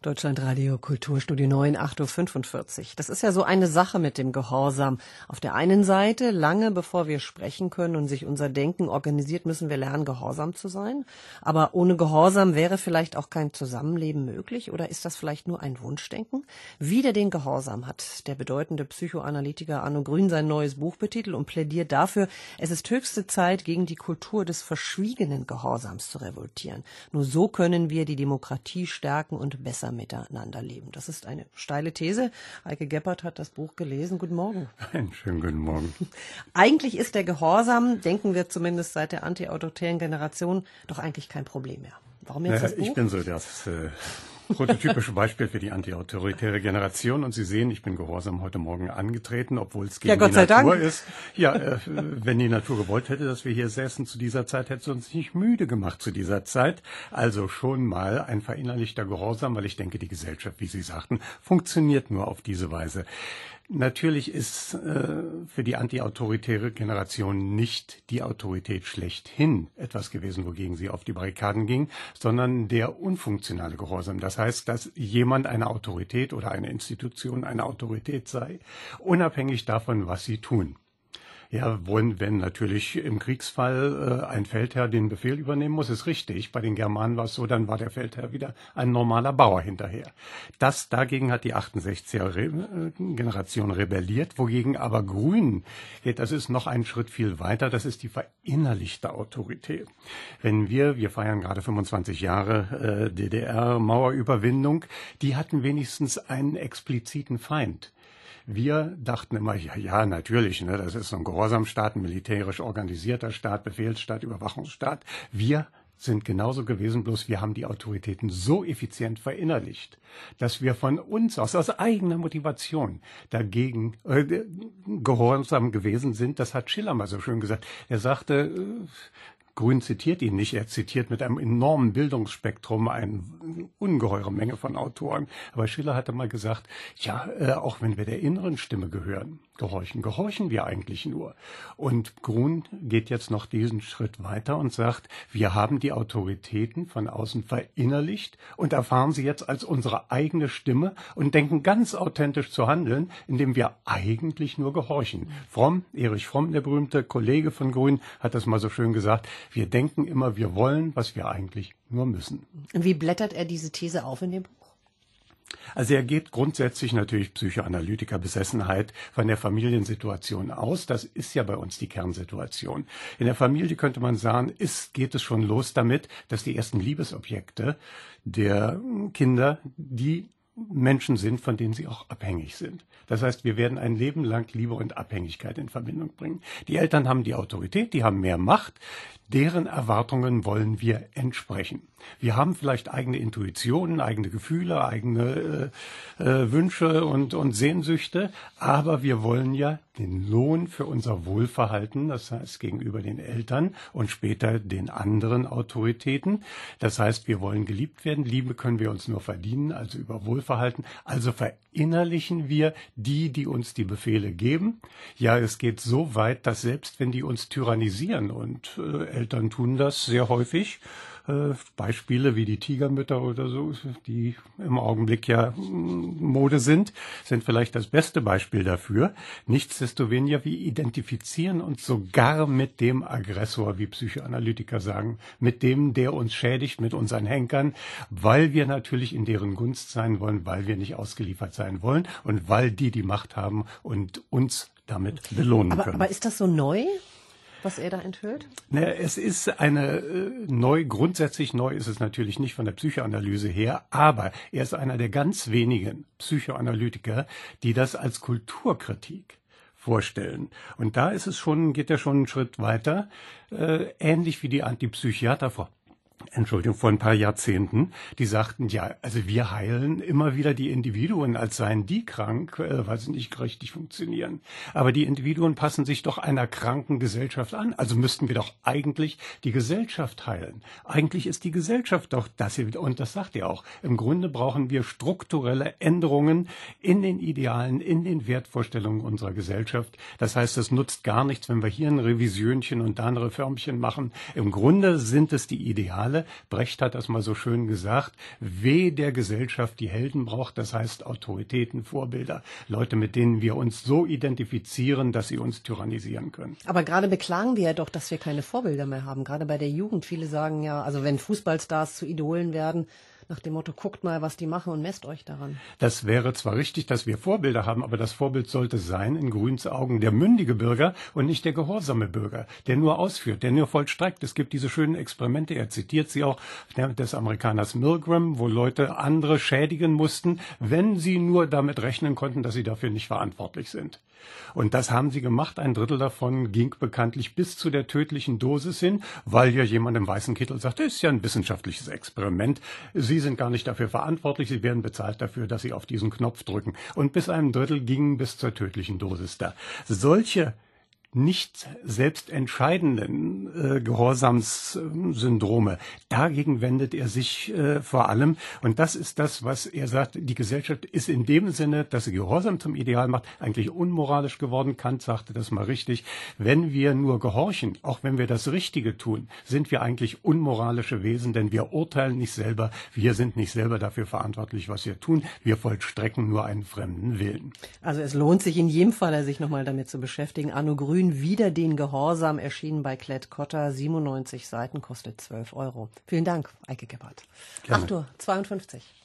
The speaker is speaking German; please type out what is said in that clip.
Deutschlandradio Kulturstudio 9, 8:45 Uhr. Das ist ja so eine Sache mit dem Gehorsam. Auf der einen Seite, lange bevor wir sprechen können und sich unser Denken organisiert, müssen wir lernen, gehorsam zu sein. Aber ohne Gehorsam wäre vielleicht auch kein Zusammenleben möglich. Oder ist das vielleicht nur ein Wunschdenken? Wider den Gehorsam hat der bedeutende Psychoanalytiker Arno Grün sein neues Buch betitelt und plädiert dafür, es ist höchste Zeit, gegen die Kultur des verschwiegenen Gehorsams zu revoltieren. Nur so können wir die Demokratie stärken und besser miteinander leben. Das ist eine steile These. Eike Geppert hat das Buch gelesen. Guten Morgen. Einen schönen guten Morgen. Eigentlich ist der Gehorsam, denken wir zumindest seit der antiautoritären Generation, doch eigentlich kein Problem mehr. Warum jetzt das Buch? Ich bin so das prototypische Beispiel für die antiautoritäre Generation. Und Sie sehen, ich bin gehorsam heute Morgen angetreten, obwohl es gegen die Natur ist. Ja, wenn die Natur gewollt hätte, dass wir hier säßen zu dieser Zeit, hätte sie uns nicht müde gemacht zu dieser Zeit. Also schon mal ein verinnerlichter Gehorsam, weil ich denke, die Gesellschaft, wie Sie sagten, funktioniert nur auf diese Weise. Natürlich ist für die antiautoritäre Generation nicht die Autorität schlechthin etwas gewesen, wogegen sie auf die Barrikaden ging, sondern der unfunktionale Gehorsam. Das heißt, dass jemand eine Autorität oder eine Institution eine Autorität sei, unabhängig davon, was sie tun. Ja, wenn natürlich im Kriegsfall ein Feldherr den Befehl übernehmen muss, ist richtig. Bei den Germanen war es so, dann war der Feldherr wieder ein normaler Bauer hinterher. Dagegen hat die 68er-Generation rebelliert, wogegen aber Grün geht, das ist noch einen Schritt viel weiter, das ist die verinnerlichte Autorität. Wenn wir feiern gerade 25 Jahre DDR-Mauerüberwindung, die hatten wenigstens einen expliziten Feind. Wir dachten immer, ja, natürlich, ne, das ist so ein Gehorsamstaat, ein militärisch organisierter Staat, Befehlsstaat, Überwachungsstaat. Wir sind genauso gewesen, bloß wir haben die Autoritäten so effizient verinnerlicht, dass wir von uns aus eigener Motivation dagegen gehorsam gewesen sind. Das hat Schiller mal so schön gesagt. Er sagte, Grün zitiert ihn nicht, er zitiert mit einem enormen Bildungsspektrum eine ungeheure Menge von Autoren. Aber Schiller hatte mal gesagt, ja, auch wenn wir der inneren Stimme gehorchen wir eigentlich nur. Und Grün geht jetzt noch diesen Schritt weiter und sagt, wir haben die Autoritäten von außen verinnerlicht und erfahren sie jetzt als unsere eigene Stimme und denken ganz authentisch zu handeln, indem wir eigentlich nur gehorchen. Erich Fromm, der berühmte Kollege von Grün, hat das mal so schön gesagt, wir denken immer, wir wollen, was wir eigentlich nur müssen. Und wie blättert er diese These auf in dem Buch? Also er geht grundsätzlich natürlich Psychoanalytiker Besessenheit von der Familiensituation aus. Das ist ja bei uns die Kernsituation. In der Familie könnte man sagen, geht es schon los damit, dass die ersten Liebesobjekte der Kinder die Menschen sind, von denen sie auch abhängig sind. Das heißt, wir werden ein Leben lang Liebe und Abhängigkeit in Verbindung bringen. Die Eltern haben die Autorität, die haben mehr Macht. Deren Erwartungen wollen wir entsprechen. Wir haben vielleicht eigene Intuitionen, eigene Gefühle, eigene Wünsche und Sehnsüchte, aber wir wollen ja den Lohn für unser Wohlverhalten, das heißt gegenüber den Eltern und später den anderen Autoritäten. Das heißt, wir wollen geliebt werden. Liebe können wir uns nur verdienen, also über Wohlverhalten. Also verinnerlichen wir die uns die Befehle geben. Ja, es geht so weit, dass selbst wenn die uns tyrannisieren, und Eltern tun das sehr häufig, Beispiele wie die Tigermütter oder so, die im Augenblick ja Mode sind vielleicht das beste Beispiel dafür. Nichtsdestoweniger, wir identifizieren uns sogar mit dem Aggressor, wie Psychoanalytiker sagen, mit dem, der uns schädigt, mit unseren Henkern, weil wir natürlich in deren Gunst sein wollen, weil wir nicht ausgeliefert sein wollen und weil die Macht haben und uns damit belohnen können. Aber ist das so neu, was er da enthüllt? Es ist grundsätzlich neu ist es natürlich nicht von der Psychoanalyse her, aber er ist einer der ganz wenigen Psychoanalytiker, die das als Kulturkritik vorstellen. Und da ist es geht er schon einen Schritt weiter, ähnlich wie die Antipsychiater vor ein paar Jahrzehnten, die sagten, ja, also wir heilen immer wieder die Individuen, als seien die krank, weil sie nicht richtig funktionieren. Aber die Individuen passen sich doch einer kranken Gesellschaft an. Also müssten wir doch eigentlich die Gesellschaft heilen. Eigentlich ist die Gesellschaft doch das hier, und das sagt er auch. Im Grunde brauchen wir strukturelle Änderungen in den Idealen, in den Wertvorstellungen unserer Gesellschaft. Das heißt, es nutzt gar nichts, wenn wir hier ein Revisionchen und da ein Reformchen machen. Im Grunde sind es die Ideale, Ideale. Brecht hat das mal so schön gesagt. Weh der Gesellschaft, die Helden braucht, das heißt Autoritäten, Vorbilder, Leute, mit denen wir uns so identifizieren, dass sie uns tyrannisieren können. Aber gerade beklagen wir ja doch, dass wir keine Vorbilder mehr haben, gerade bei der Jugend. Viele sagen ja, also wenn Fußballstars zu Idolen werden, nach dem Motto, guckt mal, was die machen und messt euch daran. Das wäre zwar richtig, dass wir Vorbilder haben, aber das Vorbild sollte sein, in Grüns Augen, der mündige Bürger und nicht der gehorsame Bürger, der nur ausführt, der nur vollstreckt. Es gibt diese schönen Experimente, er zitiert sie auch, des Amerikaners Milgram, wo Leute andere schädigen mussten, wenn sie nur damit rechnen konnten, dass sie dafür nicht verantwortlich sind. Und das haben sie gemacht. 1/3 davon ging bekanntlich bis zu der tödlichen Dosis hin, weil ja jemand im weißen Kittel sagte, das ist ja ein wissenschaftliches Experiment. Sie sind gar nicht dafür verantwortlich, Sie werden bezahlt dafür, dass Sie auf diesen Knopf drücken. Und bis 1/3 gingen bis zur tödlichen Dosis da. Solche nicht selbst entscheidenden Gehorsamssyndrome. Dagegen wendet er sich vor allem. Und das ist das, was er sagt, die Gesellschaft ist in dem Sinne, dass sie Gehorsam zum Ideal macht, eigentlich unmoralisch geworden. Kant sagte das mal richtig. Wenn wir nur gehorchen, auch wenn wir das Richtige tun, sind wir eigentlich unmoralische Wesen, denn wir urteilen nicht selber, wir sind nicht selber dafür verantwortlich, was wir tun. Wir vollstrecken nur einen fremden Willen. Also es lohnt sich in jedem Fall, sich nochmal damit zu beschäftigen. Arno Grün, Wider den Gehorsam, erschienen bei Klett-Cotta, 97 Seiten, kostet 12 Euro. Vielen Dank, Eike Gebhardt. 8:52 Uhr.